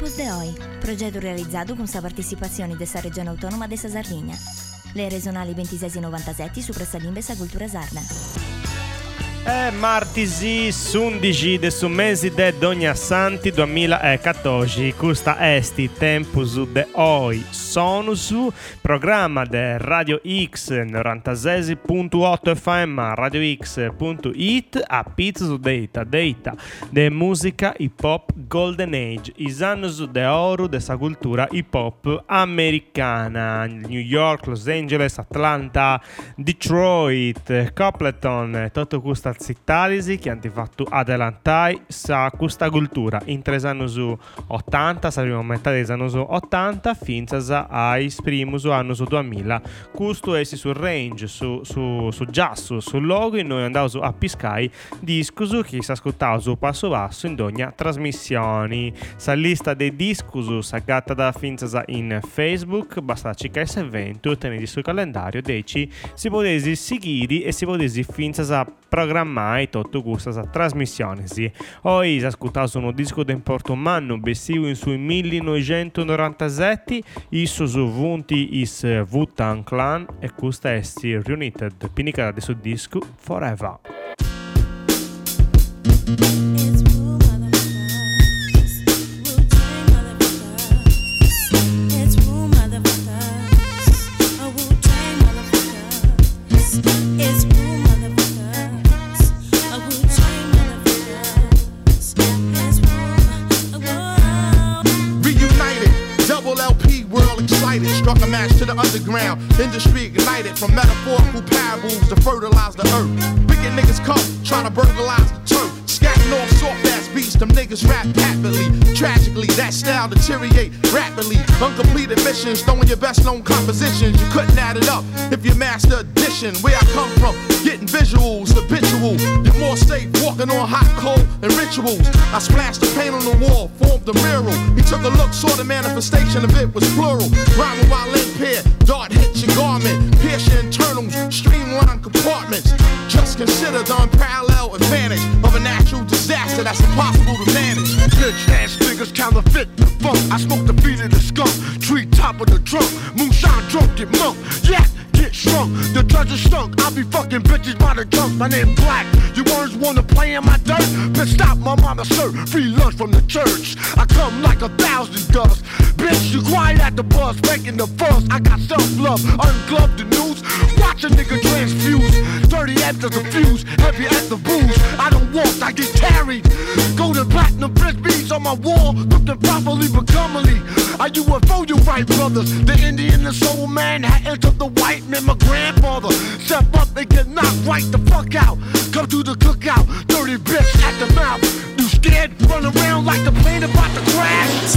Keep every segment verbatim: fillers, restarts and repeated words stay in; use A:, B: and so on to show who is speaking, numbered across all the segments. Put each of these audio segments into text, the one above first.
A: Tempos de Hoy, projeto realizzato con la partecipazione della Regione Autonoma della Sardegna. Le regionali ventisei novantasette su Pressalimbe e Cultura Sarda.
B: È martedì undici del mese de Dogna Santi duemilaquattordici. Questa esti Tempus de Oi sono su programma de Radio X novantasei virgola otto F M, radio x punto it, a pizza su data data de musica hip hop golden age, i anni de oro dessa cultura hip hop americana. New York, Los Angeles, Atlanta, Detroit, Copleton, tutto questo cittadisi che hanno fatto adelantai sa questa cultura in tre anni su ottanta, saremo a metà degli anni su ottanta finza ai primi su anni su duemila. Questo è sul range su su su giasso sul logo e noi andiamo su a piscai discusu che si ascoltava su passo basso in ogni trasmissioni. Sa lista dei discusu sagata da finza in Facebook, basta cercare se evento tenere sul calendario deci si potesi seguire e si potesi finza programmai tutto questa trasmissione. Sì. Oggi si ascoltava un disco di Porto Manno bessivo in sui millenovecentonovantasette isso su vunti is Wu-Tang Clan e questa è si Reunited pinica di su disco Forever.
C: Struck a match to the underground, industry ignited from metaphorical parables to fertilize the earth. Wicked niggas come, trying to burglarize the turf. Scatting off soft ass beats, them niggas rap happily. Tragically, that style deteriorate rapidly. Uncompleted missions, throwing your best known compositions. You couldn't add it up if you master addition. Where I come from, getting visuals, habitual. You're more safe walking on hot coal and rituals. I splashed the paint on the wall, formed a mural. He took a look, saw the manifestation of it was plural. Rhyming while impaired, dart hits your garment. Pierce your internals, streamline compartments. Just consider the unparalleled advantage of a natural disaster that's impossible to manage.
D: Bitch ass niggas counterfeit the funk. I smoke the feet of the skunk, tree top of the trunk. Moonshine drunk, get monk, yeah, get shrunk. The treasure stunk, I be fucking bitches by the junk. My name Black, you words wanna play in my dirt? Bitch stop, my mama serve free lunch from the church. I come like a thousand does. Bitch, you quiet at the bus, making the fuss. I got self-love, ungloved the news. Watch a nigga transfuse. Dirty after the fuse, heavy at the booze. I don't walk, I get carried. Golden platinum frisbees on my wall, looking properly but commonly. I U F O, you right, brothers. The Indian and soul man had entered the white man, my grandfather. Step up and get knocked right the fuck out. Come to the cookout, dirty bitch at the mouth. You scared? Run around like the plane about to crash.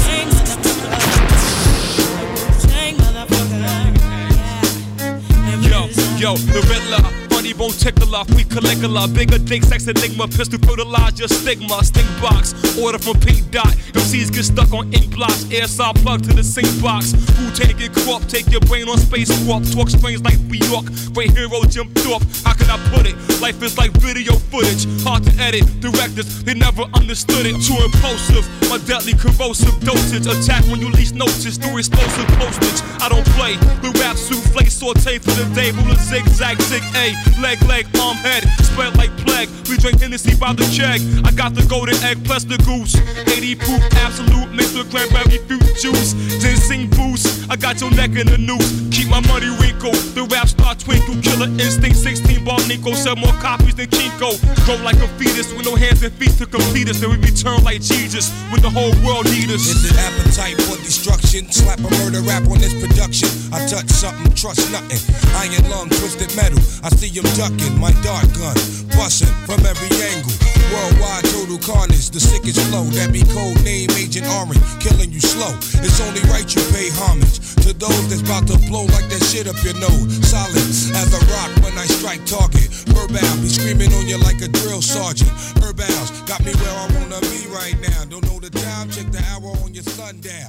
E: Yo, yo, the Riddler, funny bone tickler, we Caligula, bigger dick, sex enigma, pistol fertilize your stigma, stink box, order from Pink Dot, M Cs get stuck on ink blocks, air saw plug to the sink box, who take it crop, take your brain on space warp, talk strange like New York, great hero Jim Thorpe, how can I put it, life is like video footage, hard to edit, directors, they never understood it, too impulsive, my deadly corrosive dosage, attack when you least notice, through explosive postage, I don't play, the rap souffle, saute for the day, ruler zigzag, zig A, leg, leg, arm, head, spread like plague. We drink Hennessy by the keg. I got the golden egg plus the goose. eighty proof, absolute, mixed with cranberry fruit juice. Ginseng boost, I got your neck in the noose. Keep my money wrinkled, the rap star twinkle. Killer instinct, sixteen bar Nico. Sell more copies than Kinko. Grow like a fetus with no hands and feet to complete us. Then we return like Jesus when the whole world need us.
F: Is it appetite for destruction? Slap a murder rap on this production. I touch something, trust nothing. Iron lung, twisted metal. I see him ducking my dart gun, busting from every angle. Worldwide total carnage, the sickest flow. That be code name Agent Orange, killing you slow. It's only right you pay homage to those that's about to blow like that shit up your nose. Solid as a rock when I strike target. Herbal be screaming on you like a drill sergeant. Herbals got me where I wanna be right now. Don't know the time, check the hour on your sundial.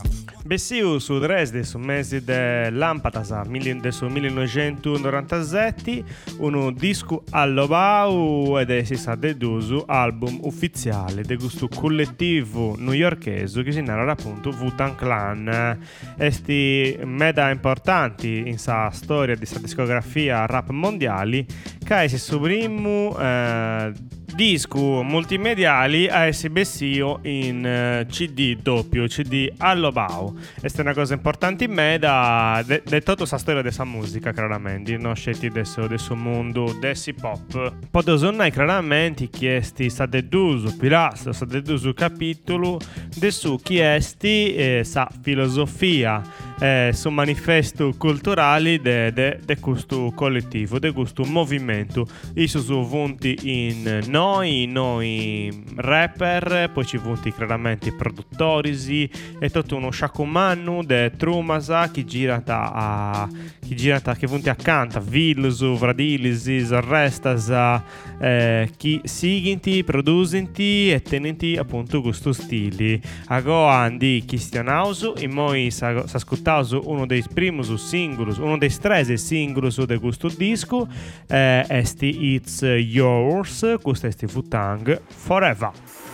B: Bessiu su Dresde su mesi de Lampatasa de su millenovecentonovantasette un disco all'Obau ed è si sa deduso album ufficiale de gusto collettivo newyorkese che si narra appunto Wu-Tang Clan. Esti meda importanti in sa storia di sa discografia rap mondiali che si su primo eh, disco multimediali a essi Bessio in uh, C D doppio, C D all'Obau. Questa è una cosa importante in me da de, de tutta questa storia della musica, chiaramente, non scetti del suo mondo, del hip hop. Poi sono chiaramente chiesti sa deduso pilastro, sa deduso capitolo de su chiesti eh, sa filosofia, eh, su manifesto culturali de, de, de questo collettivo, de questo movimento. I sono vunti in noi, noi rapper, poi ci vunti chiaramente produttori e tutto uno sciacomanno de Trumasa chi gira a chi gira che vunti accanto Vilsu, Vradilisi, Restasa eh, chi siginti, produsinti e tenenti appunto questo stili agoan di Christianausu e moi s'ascoltausu uno dei primus singolus, uno dei stresi singolus de questo disco eh, esti It's Yours, questo esti Wu-Tang Forever.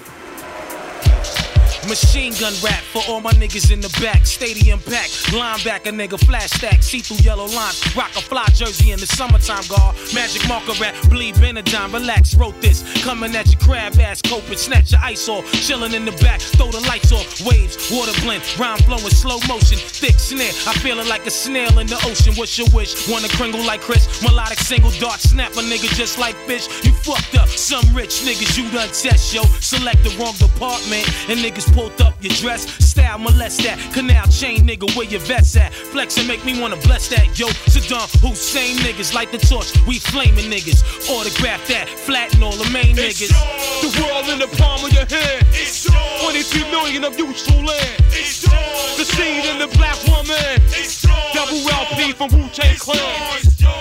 G: Machine gun rap for all my niggas in the back. Stadium pack, linebacker nigga, flash stack, see through yellow lines. Rock a fly jersey in the summertime, guard. Magic marker rap, bleed Benadine, relax, wrote this. Coming at your crab ass, cope it, snatch your ice off. Chilling in the back, throw the lights off. Waves, water blend, rhyme flowing, slow motion. Thick snare, I feel it like a snail in the ocean. What's your wish? Wanna kringle like Chris? Melodic single dart, snap a nigga just like fish. You fucked up, some rich niggas you done test, yo. Select the wrong department, and niggas pulled up your dress, style molest that, canal chain nigga where your vets at, flex and make me wanna bless that, yo, Saddam Hussein niggas, light the torch, we flaming niggas, autograph that, flatten all the main niggas.
E: The world in the palm of your hand, it's twenty-three million of useful land, it's the seed in the black woman, it's double L P from Wu-Tang Clan.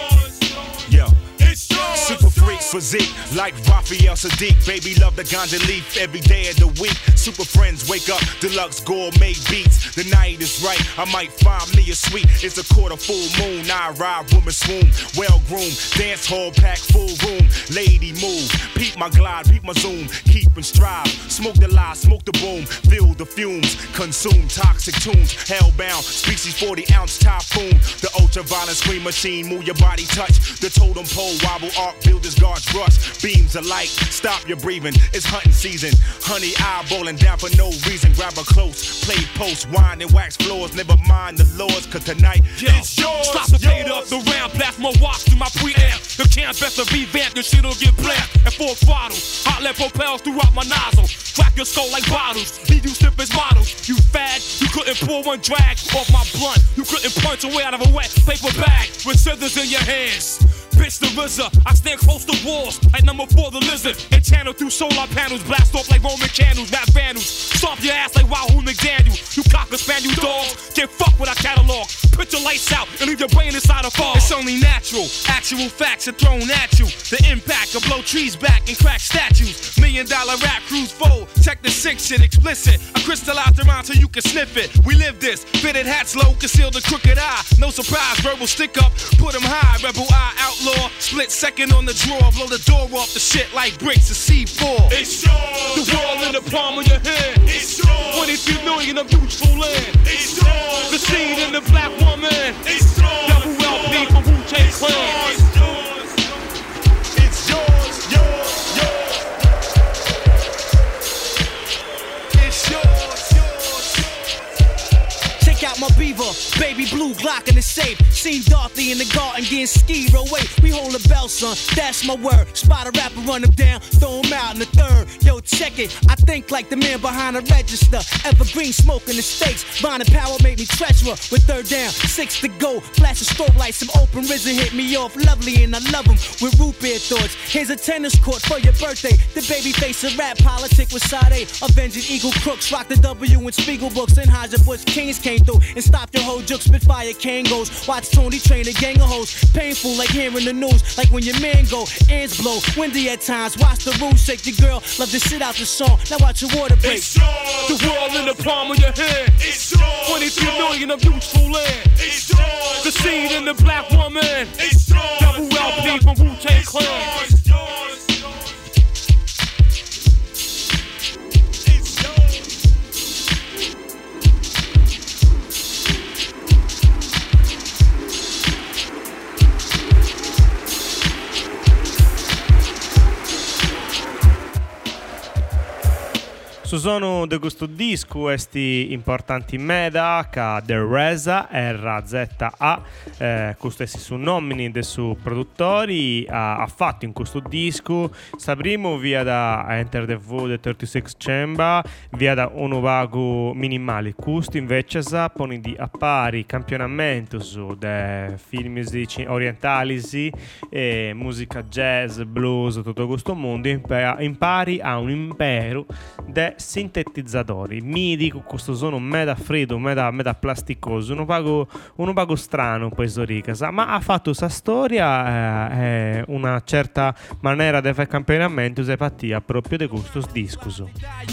F: Yo. Super freak physique like Raphael Sadiq. Baby love the ganja leaf every day of the week. Super friends wake up, deluxe gourmet beats. The night is right, I might find me a suite. It's a quarter full moon, I ride, woman swoon. Well groomed, dance hall pack, full room. Lady move, peep my glide, peep my zoom. Keep and strive, smoke the lie, smoke the boom. Feel the fumes, consume toxic tunes. Hellbound, species forty ounce typhoon. The ultraviolet screen machine, move your body, touch the totem pole. Wobble arc, builders guards rush. Beams of light, stop your breathing. It's hunting season. Honey eyeballing down for no reason. Grab her close, play post, wine and wax floors. Never mind the laws, cause tonight
E: Yo, it's yours. Stop the fade up the round, plasma watch through my preamp. The can't best to revamp, your shit'll get black. And full throttle, hot lead propels throughout my nozzle. Crack your skull like bottles, leave you stiff as models. You fag, you couldn't pull one drag off my blunt. You couldn't punch away out of a wet paper bag with scissors in your hands. Bitch the R Z A, I stand close to walls like number four the lizard. And channel through solar panels, blast off like Roman candles, not vandals. Stomp your ass like Wahoo McDaniel. You cocker spaniel dogs, get fucked with our catalog. Put your lights out and leave your brain inside a fog. It's only natural, actual facts are thrown at you. The impact will blow trees back and crack statues. Million dollar rap crews fold, check the sick shit explicit. I crystallize the rhyme so you can sniff it. We live this, fitted hats low, conceal the crooked eye. No surprise, verbal stick up, put them high. Rebel eye outlaw, split second on the drawer. Blow the door off the shit like bricks of C four. It's yours. The world in the palm of your hand. It's yours. twenty-three million of useful land. It's yours. The seed in the black woman. It's yours. Double L P from Wu-Tang Clan. It's yours.
F: It's yours, yours, yours.
G: It's yours, yours. Take out my beaver, baby blue Glock in the safe. Seen Dorothy in the garden getting skied away. We hold a bell, son, that's my word. Spot a rapper, run him down, throw him out in the third. Yo, check it, I think like the man behind the register. Evergreen smoke in the stakes. Bonding power made me treasurer. With third down, six to go. Flash of strobe lights, some open risen hit me off. Lovely and I love him with root beer thoughts. Here's a tennis court for your birthday. The baby face of rap politic with Sade. Avenging Eagle crooks, rock the W and Spiegel books. And Haja Bush Kings came through and stopped your whole juke. Spitfire Kango, shows. Watch Tony train a gang of hoes. Painful like hearing the news. Like when your man go, ends blow. Windy at times, watch the room shake. The girl love to sit out the song. Now watch your water break.
E: It's yours. The world in the palm of your hand. It's yours. twenty-three million of useful land. It's yours. The seed in the black woman. It's yours. Double L P from Wu-Tang Clan.
B: Su sono de questo disco questi importanti meda che The Reza R Z A eh, questi su nomini dei suoi produttori ha, ha fatto in questo disco sta primo via da Enter the Void trentasei Chamber via da uno vago minimale questo invece sa pone di appari campionamento su de film orientali e musica jazz blues tutto questo mondo impari a un impero de sintetizzatori midi con questo suono meda freddo, meda, meda plasticoso, uno pago, uno pago strano poi Zoricasa, ma ha fatto questa storia eh, eh, una certa maniera di fare campionamento se pattia proprio di questo disco.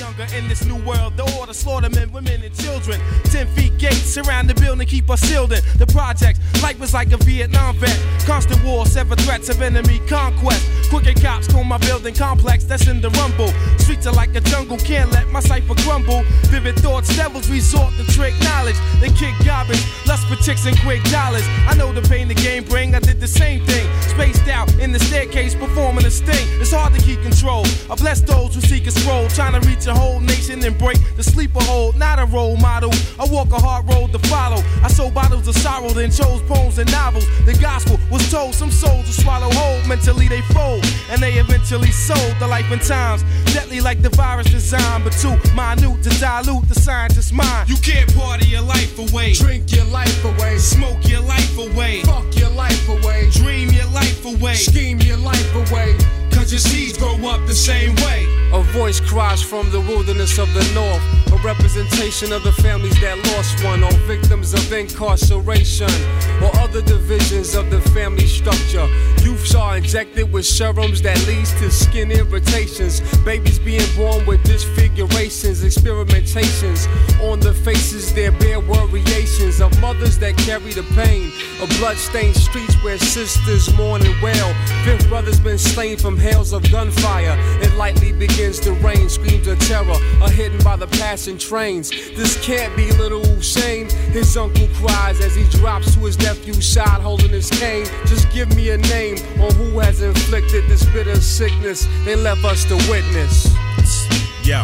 G: My cipher crumble, vivid thoughts, devils resort to trick knowledge. They kick garbage, lust for chicks and quick dollars. I know the pain the game bring, I did the same thing. Spaced out in the staircase, performing a sting. It's hard to keep control. I bless those who seek a scroll, trying to reach a whole nation and break the sleeper hold. Not a role model, I walk a hard road to follow. I sold bottles of sorrow, then chose poems and novels. The gospel was told, some souls will swallow whole. Mentally they fold, and they eventually sold the life and times. Deadly like the virus design, but too minute to dilute the scientist's mind.
E: You can't party your life away,
D: Drink your life away,
E: smoke your life away,
D: fuck your life away,
E: dream your life away,
D: scheme your life away.
E: cause your seeds grow up the same way.
H: A voice cries from the wilderness of the north, a representation of the families that lost one, or victims of incarceration, or other divisions of the family structure. Youths are injected with serums that leads to skin irritations, babies being born with disfigurations, experimentations on the faces, there bear variations of mothers that carry the pain of blood-stained streets where sisters mourn and wail. Fifth brother's been slain from hails of gunfire. It lightly begins to rain. Screams of terror are hidden by the passing trains. This can't be little Hussein, his uncle cries as he drops to his nephew's side holding his cane. Just give me a name on who has inflicted this bitter sickness they left us to witness.
I: Yo.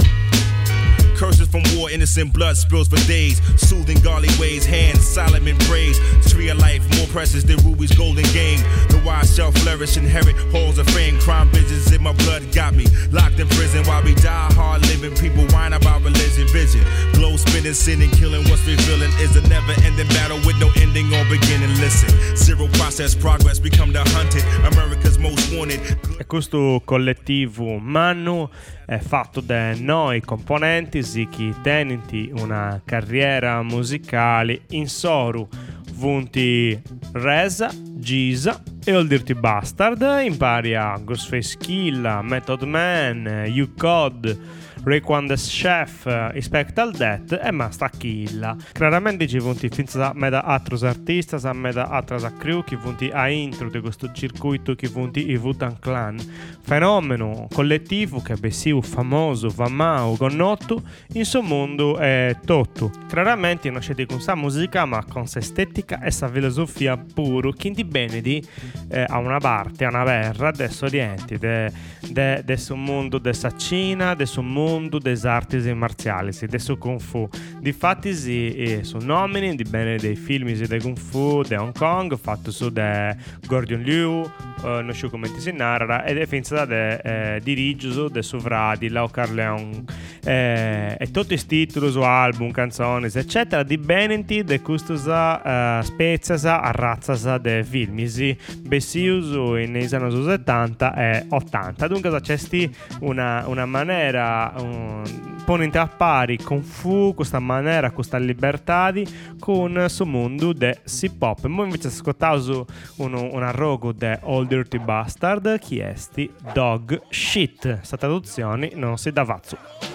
I: Curses from war, innocent blood spills for days. Soothing godly ways, hands Solomon praise. Tree of life, more precious than rubies, golden game. The wise shall flourish, inherit halls of fame. Crime visions in my blood got me locked in prison while we die hard living. People whine about religion, vision. Glow spinning, sinning, killing. What's revealing is a never-ending battle with no ending or beginning. Listen, zero process progress, become the hunted. America's most wanted.
B: E questo collettivo Manu è fatto da noi componenti che tenenti una carriera musicale in Soru, Vunti Reza, Giza e Old Dirty Bastard. Impari a Ghostface Killah, Method Man, U-Code, Raekwon the Chef, Spectral Death e Masta Killah. Chiaramente ci vunti finza meda altros artistas, a meda altras a crew che vunti a intro di questo circuito che vunti i Wu-Tang Clan. Fenomeno collettivo che bessiu famoso, famao, connotto in suo mondo è tutto. Chiaramente non c'è di con sa musica ma con sa estetica e sa filosofia puro che di bene di eh, a una parte, a una verra des orienti, de, de, de suo mondo de sa Cina, de suo mondo des arti marziali, de su Kung Fu. Difatti si eh, su nomini di bene dei film di Kung Fu de Hong Kong, fatto su de Gordon Liu, eh, non so come si narra, ed è finza de eh, dirigio de sovra di Lau Carleon eh, e tutti i titoli su album, canzoni, eccetera, di benenti de custosa uh, speziasa a razzasa de filmisi bessiuso nei anni settanta e ottanta. Dunque c'è una, una maniera un, ponente a pari con fu questa maniera, questa libertà con su mondo de hip hop. E poi invece ascoltavo uno, un arrogo de Old Dirty Bastard, chi esti Dog Shit. Sta traduzione non si dà vazzu.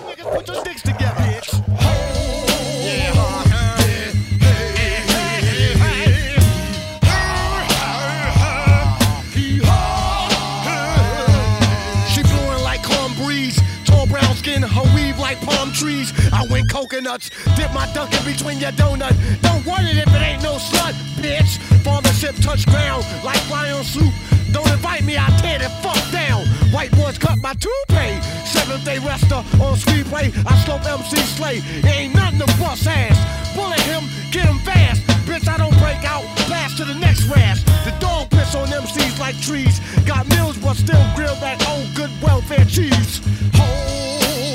D: Her weave like palm trees. I went coconuts, dip my dunk in between your donut. Don't want it if it ain't no slut, bitch. Father ship touch ground like flying soup. Don't invite me, I'll tear the fuck down. White boys cut my toupee. Seventh day rester on speedway. I slope M C Slay. It ain't nothing to bust ass. Bullet him, get him fast. Bitch, I don't break out. Blast to the next rash. The dog piss on M Cs like trees. Got meals, but still grill that old good welfare cheese. Oh.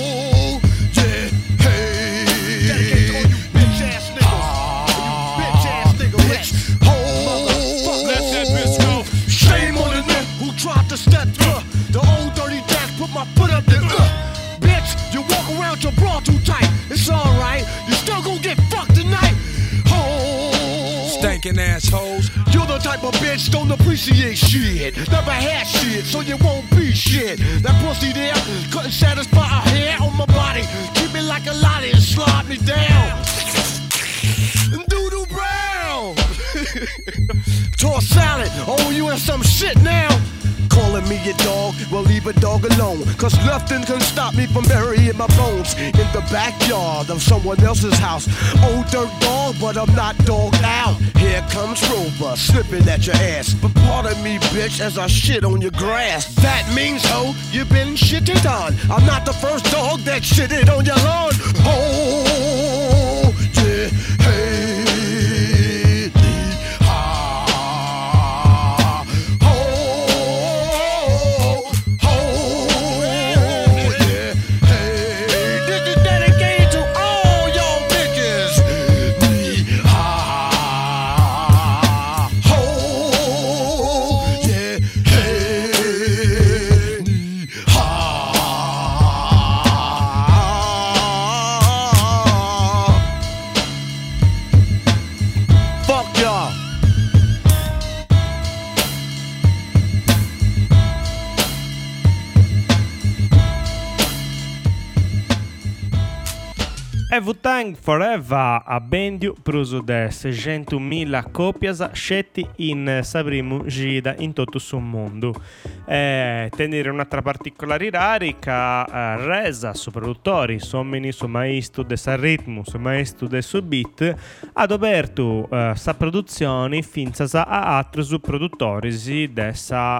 D: Tried to step uh, the old dirty dash, put my foot up there. Uh, bitch, you walk around your bra too tight. It's alright, you still gon' get fucked tonight. Oh,
F: stinking assholes.
D: You're the type of bitch don't appreciate shit. Never had shit, so you won't be shit. That pussy there couldn't satisfy a hair on my body. Keep me like a lottie and slide me down. Doodle brown. Toss salad, oh you in some shit now. Calling me a dog, well leave a dog alone. Cause nothing can stop me from burying my bones in the backyard of someone else's house. Old dirt dog, but I'm not dogged out. Here comes Rover, snipping at your ass. But pardon me, bitch, as I shit on your grass. That means, ho, you've been shitted on. I'm not the first dog that shitted on your lawn. Oh, yeah, hey.
B: Wu-Tang Forever a bendio pruso de seicentomila copias scetti in saprimo gida in tutto il mondo. Eh, tenere un'altra particolarità che eh, resa su produttori someni su maestro de sa ritmo su maestro de su beat ad aperto eh, sa produzioni finza a altri su produttori de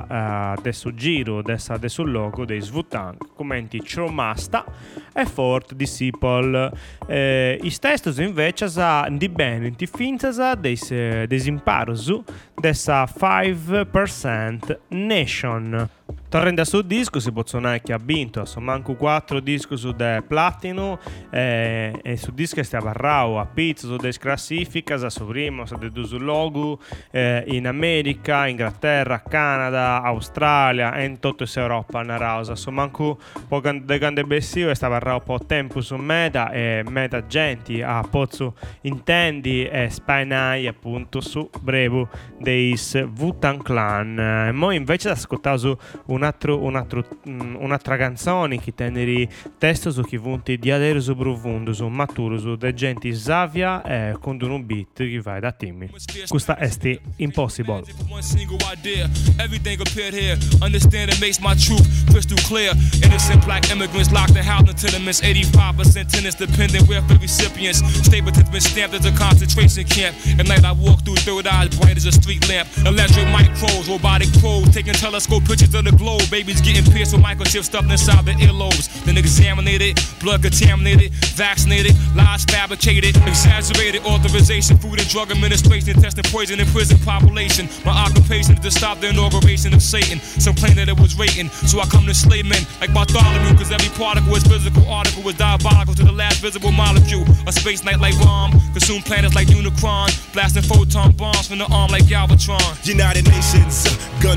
B: sa eh, de su giro de sa de sul logo dei Wu-Tang come Tromasta e Fort Disciple. Eh, I stessi invece di bene ti finza dei desimparos dessa five percent Nation. Tornando sul disco si può suonare che ha vinto sono manco quattro dischi su de platino eh, e su disco stiamo a rao a pizza su de classificas su primo su de sul logo eh, in America, Inghilterra, Canada, Australia e in tutta Europa na rausa su manco poco de grande bessio e stava a rao un po' tempo su meta e meta genti a pozzo intendi e spainai appunto su brevo dei Wu-Tang Clan e mo invece ascoltavo su un altro, un altro, un'altra canzone che teneri testo su chi vunti di adero su profondo su maturo su de gente Zavia e con un beat che vai da Timmy. Questa è sti Impossible.
E: One single idea, everything appeared here. Understand it makes my truth crystal clear. Innocent black immigrants locked in housing tenements. eighty-five percent tenants dependent welfare recipients. Stapleton's been stamped as a concentration camp. At night I walk through third eyes bright as a street lamp. Electric micros, robotic probes, taking telescope pictures of the globe. Babies getting pierced with microchips stuffed inside their earlobes. Then examinated, blood contaminated, vaccinated, lies fabricated, exaggerated. Authorization, food and drug administration, testing poison in prison population. My occupation is to stop the inauguration of Satan. Some claim that it was rating, so I come to slay men like Bartholomew. Cause every particle is physical, article was diabolical to the last visible molecule. A space night like bomb, consume planets like Unicron, blasting photon bombs from the arm like Galvatron.
I: United Nations, gunfire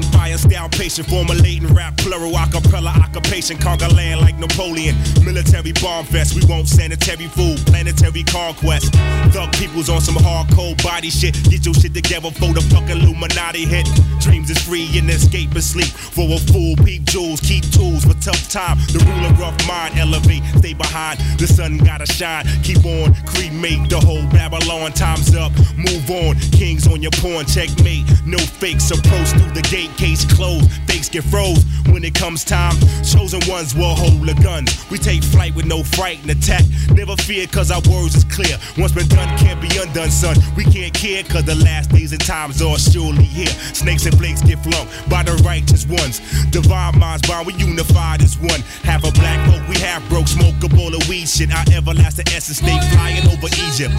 I: Style patient, formulating rap, plural, acapella, occupation, conquer land like Napoleon. Military bomb fest, we want sanitary food, planetary conquest. Thug people's on some hardcore body shit. Get your shit together for the fucking Illuminati hit. Dreams is free and escape is sleep. For a fool, peep jewels, keep tools for tough time. The ruler rough mind, elevate, stay behind. The sun gotta shine, keep on, cremate the whole Babylon. Time's up, move on. Kings on your pawn, checkmate. No fakes, approach through the gate, case closed. Fakes get froze when it comes time. Chosen ones will hold the guns. We take flight with no fright and attack. Never fear, cause our words is clear. Once been done, can't be undone, son. We can't care, cause the last days and times are surely here. Snakes and flakes get flung by the righteous ones. Divine minds bond, we unified as one. Half a black folk, we half broke. Smoke a bowl of weed shit. Our everlasting essence stay flying over Egypt.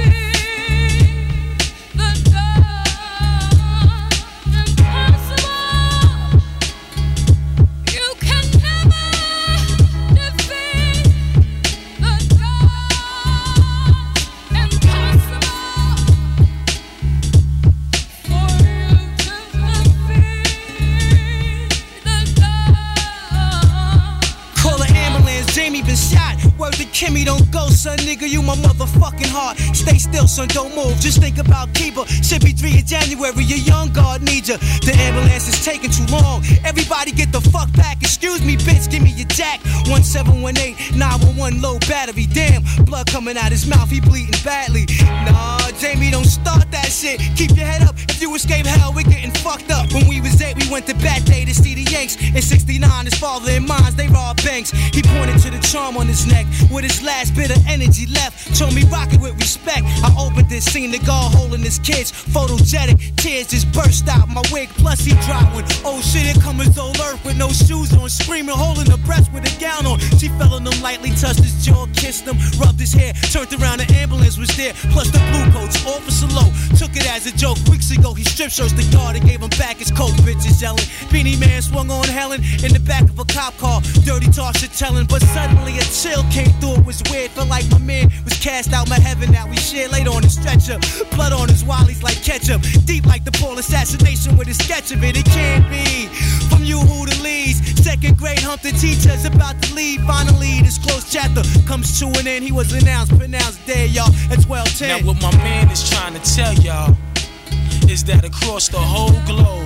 J: Kimmy, don't go, son, nigga, you my motherfucking heart. Stay still, son, don't move, just think about Keeper. Should be three in January, your young guard needs ya. The ambulance is taking too long. Everybody get the fuck back. Excuse me, bitch, give me your jack. one seven one eight, nine one one, low battery. Damn, blood coming out his mouth, he bleeding badly. Nah, Jamie, don't start that shit. Keep your head up, if you escape hell, we're getting fucked up. When we was eight, we went to Bat Day to see the Yanks. In sixty-nine, his father and mines, they robbed banks. He pointed to the charm on his neck with his last bit of energy left. Told me rock it with respect. I opened this scene, the guard holding his kids. Photogenic, tears just burst out my wig. Plus he dropped one. Oh shit, here come his old earth with no shoes on. Screaming, holding her breast with a gown on. She fell on him lightly, touched his jaw, kissed him, rubbed his hair. Turned around, the ambulance was there. Plus the blue coats, Officer Low took it as a joke. Weeks ago, he strip searched the guard and gave him back his coat. Bitches yelling. Beanie Man swung on Helen in the back of a cop car. Dirty talk shit telling, but suddenly a chill came through. It was weird, felt like my man was cast out my heaven. Now we share laid on his stretcher. Blood on his wallies like ketchup. Deep like the Paul assassination with a sketch of it. It can't be from you who the leads. Second grade humped the teachers about to leave. Finally, this close chapter comes to an end. He was announced, pronounced dead, y'all, at twelve ten.
G: Now what my man is trying to tell y'all is that across the whole globe,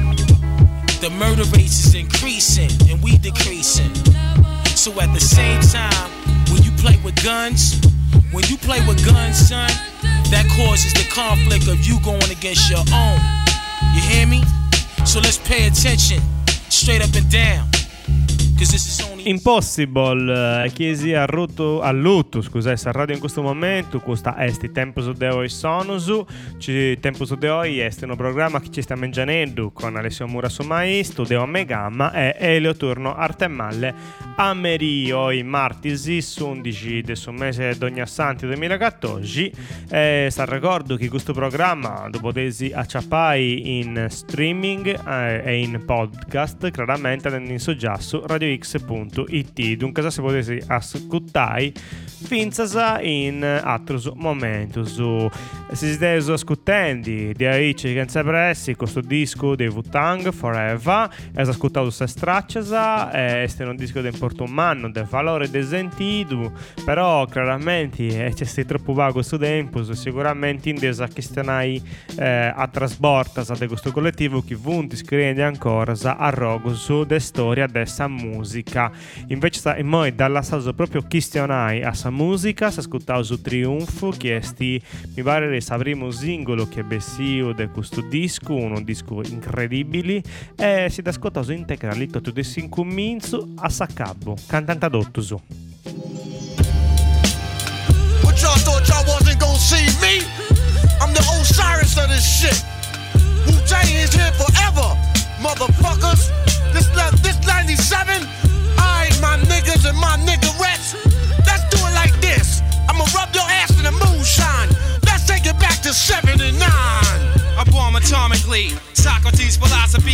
G: the murder rate is increasing and we decreasing. So at the same time, when you play with guns, when you play with guns, son, that causes the conflict of you going against your own. You hear me? So let's pay attention, straight up and down.
B: Impossible, chiesi a Ruto, a Luto, scusa, a radio in questo momento, questa esti Tempus de Oi Sonusu, ci Tempus de Oi è un programma che ci sta mangiando con Alessio Murasomai, Studio Megamma e Elio Turno Artemalle a Merio i martesi undici del mese d'ogni santi duemilaquattordici. E sta ricordo che questo programma lo potete acciappai in streaming eh, e in podcast, chiaramente in soggiasso radio x punto it. Dunque se potete ascoltare finza in altro momento su si siete ascoltando di Aici che pressi questo disco dei Wu-Tang Forever e ascoltato queste stracce e è un disco di importo umano del valore del sentido, però chiaramente c'è stato troppo vago questo tempo, sicuramente in desa che stanai eh, a trasborta di questo collettivo che vunti scrive ancora a rogo su de storia dessa musica. Invece sta in moi dalla salsa proprio questionai a sa musica, si ascoltavo su Triunfo che esti mi pare il primo singolo che bessio di questo disco, un disco incredibile e si ascoltavo integrali tutto di cinque minuti a saccabo cantante adotto su.
D: What y'all thought y'all wasn't gonna see me? I'm the Osiris of this shit. Wu-Tang is here forever, motherfuckers. This this ninety-seven, I ain't my niggas and my niggerettes. Let's do it like this. I'ma rub your ass in the moonshine. Let's take it back to seventy-nine.
K: I bomb atomically, Socrates' philosophies and hop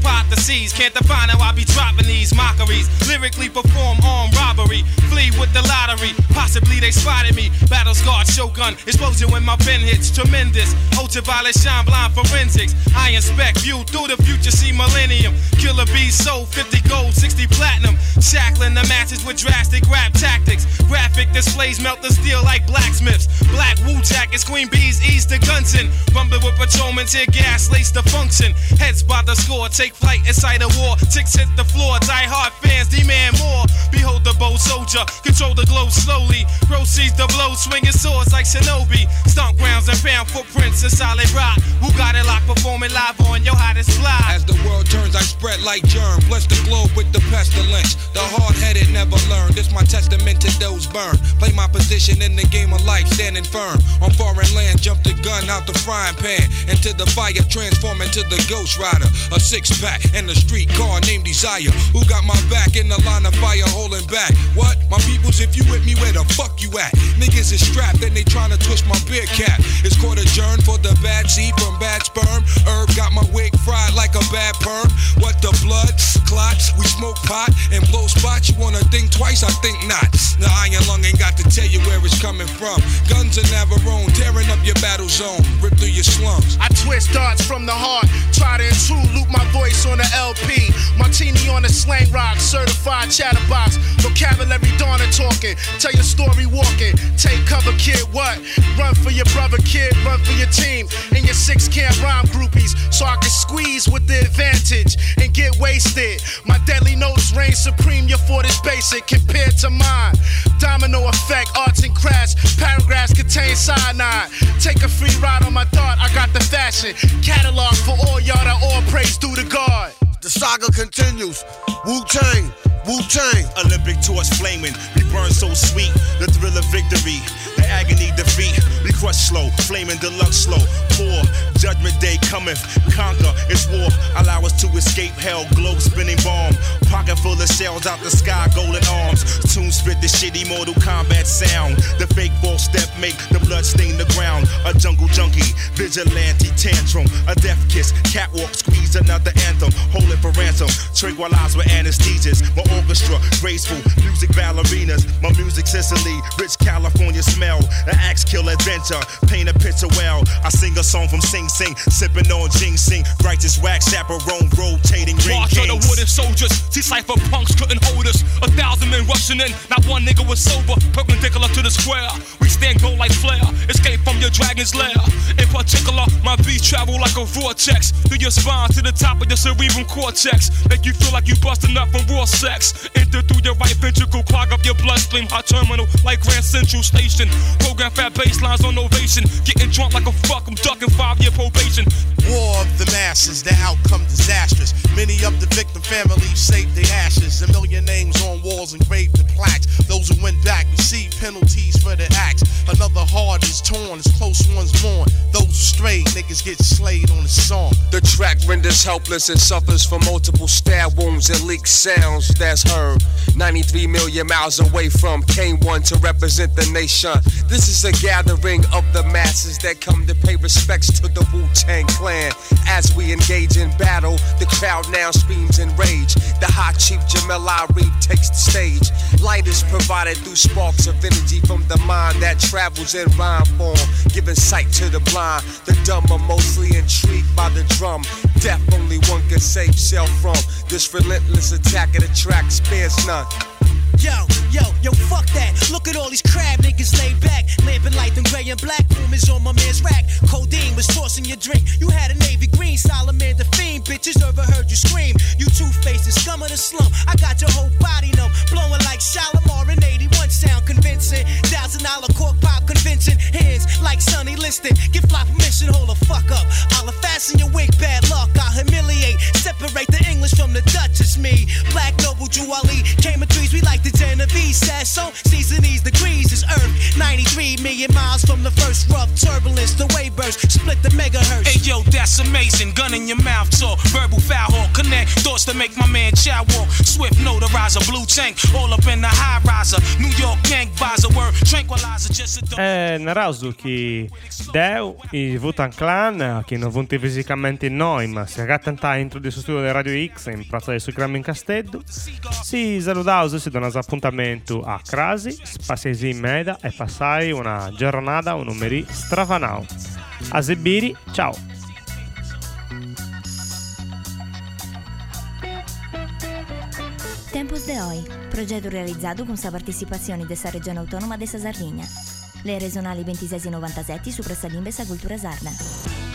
G: hypotheses. Can't define how I be dropping these mockeries. Lyrically perform armed robbery. Flee with the lottery. Possibly they spotted me. Battle scarred shogun. Explosion when my pen hits. Tremendous. Ultraviolet shine blind forensics. I inspect. View through the future. See millennium. Killer bees sold. fifty gold. sixty platinum. Shackling the matches with drastic rap tactics. Graphic displays melt the steel like blacksmiths. Black Wu jackets. Queen bees ease the guns in. Rumbling with patrolmen. Tear gas. Lace the function. Heads by the score. Take flight inside a war. Ticks hit the floor. Die hard fans demand more. Behold the bold soldier. Control the globe slowly. Proceeds the blow. Swinging swords like Shinobi. Stomp grounds and pound footprints in solid rock. Who got it locked? Performing live on your hottest fly.
F: As the world turns, I spread like germ. Bless the globe with the pestilence. The hard-headed never learn. This my testament to those burned. Play my position in the game of life, standing firm. On foreign land, jump the gun out the frying pan. Into the fire, transform into the Ghost Rider. A six-pack and a street car named Desire. Who got my back in the line of fire holding back? What? My peoples, if you with me, where the fuck you at? Niggas is strapped and they tryna twist my beer cap. It's court adjourned for the bad seed from bad sperm. Herb got my wig fried like a bad perm. What the blood? Clots. We smoke pot and blow spots. You wanna think twice? I think not. The iron lung ain't got to tell you where it's coming from. Guns in Navarone, tearing up your battle zone. Rip through your slums.
C: I twist darts from the heart. Try to intrude, loop my voice on the L P. Martini on the slang rock. Certified chatterbox. Vocabulary Donna talking. Tell your story walking. Take cover, kid, what? Run for your brother, kid. Run for your team. And your six can't rhyme groupies. So I can squeeze with the advantage and get wasted. My deadly notes reign supreme. Your fort is basic compared to mine. Domino effect, arts and crafts. Paragraphs contain cyanide. Take a free ride on my dart. I got the fashion. Catalog for all y'all that all praise due to God.
D: The saga continues. Wu-Tang, Wu-Tang.
I: Olympic torch flaming, we burn so sweet. The thrill of victory, the agony defeat. We crush slow, flaming deluxe slow. Poor, judgment day cometh, conquer, it's war. Allow us to escape hell, globe spinning bomb. Pocket full of shells out the sky, golden arms. Tune spit the shitty Mortal Kombat sound. The fake false step make the blood stain the ground. A jungle junkie, vigilante tantrum. A death kiss, catwalk squeeze another anthem. Hold it for ransom, tranquilize with anesthesias. My orchestra, graceful, music ballerinas. My music Sicily, rich California smell. An axe kill adventure, paint a picture well. I sing a song from Sing Sing, sipping on ginseng. Righteous wax, chaperone, rotating ring
E: March
I: kings.
E: of the wooden soldiers, see cypher punks couldn't hold us. A thousand men rushing in, not one nigga was sober. Perpendicular to the square, we stand gold like flare. Escape from your dragon's lair. In particular, my beats travel like a vortex through your spine to the top of your cerebral cortex. Make you feel like you busting up from raw sex. Enter through your right ventricle, clog up your bloodstream. Hot terminal like Grand Central Station. Program fat baselines on ovation. Getting drunk like a fuck, I'm ducking five-year probation.
C: War of the masses, the outcome disastrous. Many of the victim families saved their ashes. A million names on walls engraved in plaques. Those who went back receive penalties for their acts. Another heart is torn, as close ones mourn. Those who strayed, niggas get slayed on the song.
H: The track renders helpless and suffers from multiple stab wounds and leaked sounds that's heard. ninety-three million miles away from K one to represent the nation. This is a gathering of the masses that come to pay respects to the Wu-Tang Clan. As we engage in battle, the crowd now screams in rage. The high chief Jamel Ari takes the stage. Light is provided through sparks of energy from the mind that travels in rhyme form, giving sight to the blind. The dumb are mostly intrigued by the drum. Death only one can save self from. This relentless attack of the track spares none.
J: Yo, yo, yo, fuck that. Look at all these crab niggas laid back. Lamping light and gray and black. Room is on my man's rack. Codeine was tossing your drink. You had a navy green. Salamander fiend. Bitches never heard you scream. You two-faced and scum of the slum. I got your whole body numb. Blowing like Shalimar in eighty-one. Sound convincing. Thousand dollar cork pop convention. Hands like Sonny Liston. Give fly permission. Hold the fuck up. I'll fasten your wig. Bad luck. I'll humiliate. Separate the English from the Dutch. It's me. Black Noble Juwali. Came in threes. We like the Genovese. Says so. Season these degrees is Earth. ninety-three million miles from the first rough turbulence. The wave burst. Split the megahertz.
G: Hey yo, that that's amazing. Gun in your mouth talk, verbal foul hawk. Connect thoughts to make my man chow walk. Swift notarizer, blue tank, all up in the high riser. New York gang visor, word tranquilizer, just a
B: E narazu che Deu i Wu-Tang Clan, che non vunti fisicamente in noi, ma si agattanta entro di studio di Radio X in Piazza del Sucramio in Casteddu. Si salutause, si dona appuntamento a Crasi, spaziesi in meda e passai una giornata, un numeri strafanau. A Zebiri, ciao!
A: Tempos de Hoy, progetto realizzato con la partecipazione della Regione Autonoma della Sardegna. Le regionali ventisei novantasette su Pressalimbe sa Cultura Sarda.